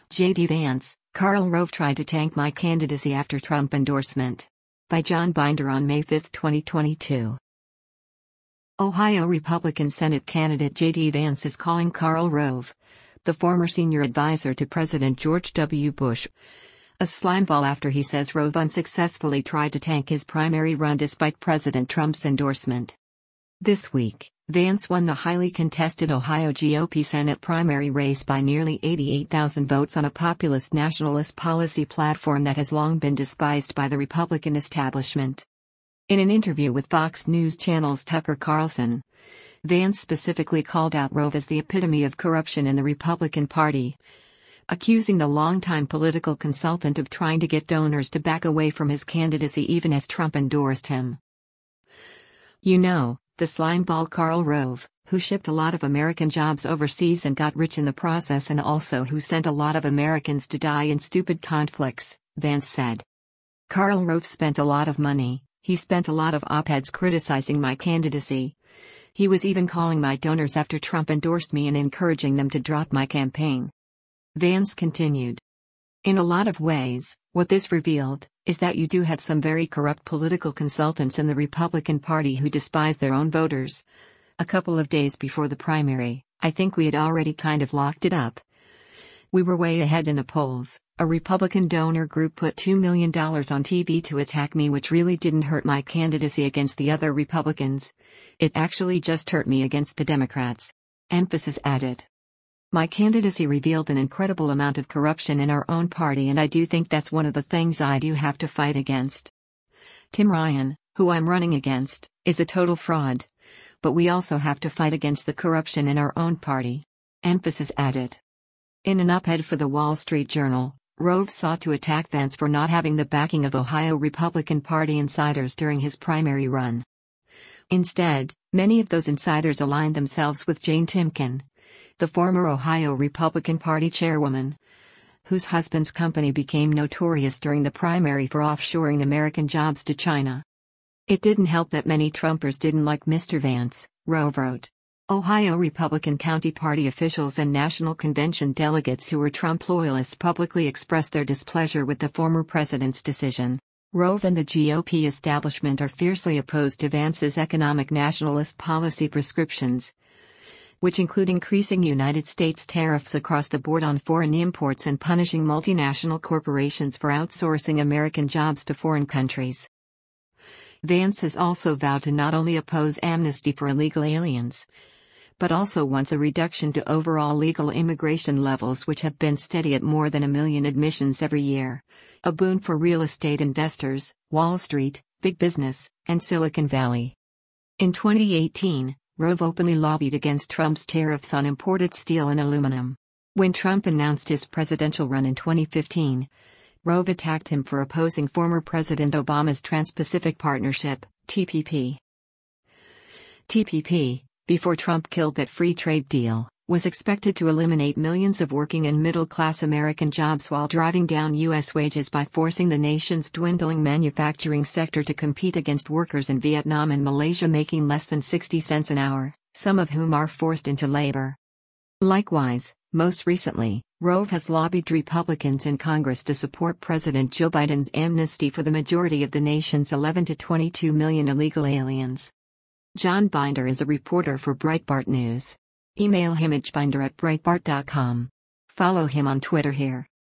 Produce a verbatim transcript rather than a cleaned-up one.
J D Vance, Karl Rove tried to tank my candidacy after Trump endorsement. By John Binder on May fifth, twenty twenty-two. Ohio Republican Senate candidate J D Vance is calling Karl Rove, the former senior advisor to President George W. Bush, a slimeball after he says Rove unsuccessfully tried to tank his primary run despite President Trump's endorsement. This week, Vance won the highly contested Ohio G O P Senate primary race by nearly eighty-eight thousand votes on a populist nationalist policy platform that has long been despised by the Republican establishment. In an interview with Fox News Channel's Tucker Carlson, Vance specifically called out Rove as the epitome of corruption in the Republican Party, accusing the longtime political consultant of trying to get donors to back away from his candidacy even as Trump endorsed him. You know, the slimeball Karl Rove, who shipped a lot of American jobs overseas and got rich in the process, and also who sent a lot of Americans to die in stupid conflicts, Vance said. Karl Rove spent a lot of money, he spent a lot of op-eds criticizing my candidacy. He was even calling my donors after Trump endorsed me and encouraging them to drop my campaign. Vance continued. In a lot of ways, what this revealed is that you do have some very corrupt political consultants in the Republican Party who despise their own voters. A couple of days before the primary, I think we had already kind of locked it up. We were way ahead in the polls. A Republican donor group put two million dollars on T V to attack me, which really didn't hurt my candidacy against the other Republicans. It actually just hurt me against the Democrats. Emphasis added. My candidacy revealed an incredible amount of corruption in our own party, and I do think that's one of the things I do have to fight against. Tim Ryan, who I'm running against, is a total fraud. But we also have to fight against the corruption in our own party. Emphasis added. In an op-ed for the Wall Street Journal, Rove sought to attack Vance for not having the backing of Ohio Republican Party insiders during his primary run. Instead, many of those insiders aligned themselves with Jane Timken, the former Ohio Republican Party chairwoman, whose husband's company became notorious during the primary for offshoring American jobs to China. It didn't help that many Trumpers didn't like Mister Vance, Rove wrote. Ohio Republican county party officials and national convention delegates who were Trump loyalists publicly expressed their displeasure with the former president's decision. Rove and the G O P establishment are fiercely opposed to Vance's economic nationalist policy prescriptions, which include increasing United States tariffs across the board on foreign imports and punishing multinational corporations for outsourcing American jobs to foreign countries. Vance has also vowed to not only oppose amnesty for illegal aliens, but also wants a reduction to overall legal immigration levels, which have been steady at more than a million admissions every year, a boon for real estate investors, Wall Street, big business, and Silicon Valley. In twenty eighteen, Rove openly lobbied against Trump's tariffs on imported steel and aluminum. When Trump announced his presidential run in twenty fifteen, Rove attacked him for opposing former President Obama's Trans-Pacific Partnership, T P P. T P P, before Trump killed that free trade deal, was expected to eliminate millions of working and middle-class American jobs while driving down U S wages by forcing the nation's dwindling manufacturing sector to compete against workers in Vietnam and Malaysia making less than sixty cents an hour, some of whom are forced into labor. Likewise, most recently, Rove has lobbied Republicans in Congress to support President Joe Biden's amnesty for the majority of the nation's eleven to twenty-two million illegal aliens. John Binder is a reporter for Breitbart News. Email him at binder at breitbart dot com. Follow him on Twitter here.